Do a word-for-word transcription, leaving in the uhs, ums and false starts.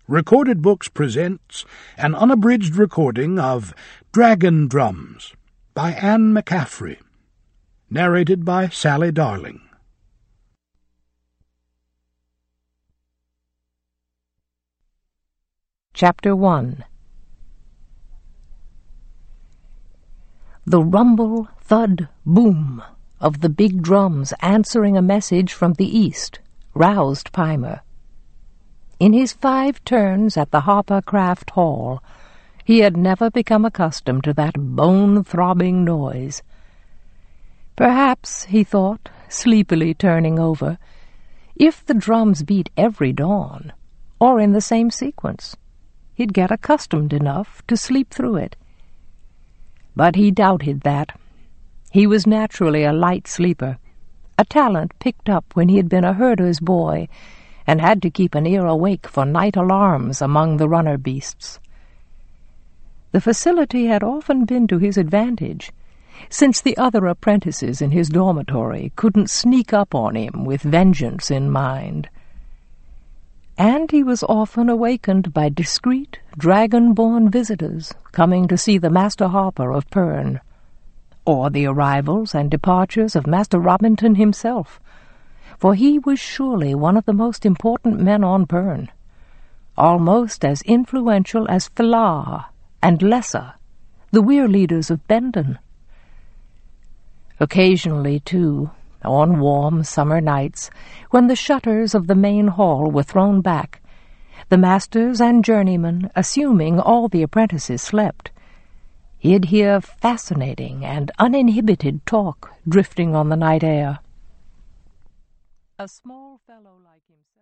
Recorded Books presents an unabridged recording of Dragon Drums by Anne McCaffrey, narrated by Sally Darling. Chapter one. The rumble, thud, boom of the big drums answering a message from the east roused Pimer. In his five turns at the Harper Craft Hall, he had never become accustomed to that bone-throbbing noise. Perhaps, he thought, sleepily turning over, if the drums beat every dawn, or in the same sequence, he'd get accustomed enough to sleep through it. But he doubted that. He was naturally a light sleeper, a talent picked up when he had been a herder's boy and had to keep an ear awake for night alarms among the runner beasts. The facility had often been to his advantage, since the other apprentices in his dormitory couldn't sneak up on him with vengeance in mind. And he was often awakened by discreet, dragon-born visitors coming to see the Master Harper of Pern, or the arrivals and departures of Master Robinton himself, for he was surely one of the most important men on Pern, almost as influential as Filar and Lesser, the weir leaders of Bendon. Occasionally, too, on warm summer nights, when the shutters of the main hall were thrown back, the masters and journeymen assuming all the apprentices slept, he'd hear fascinating and uninhibited talk drifting on the night air. A small fellow like himself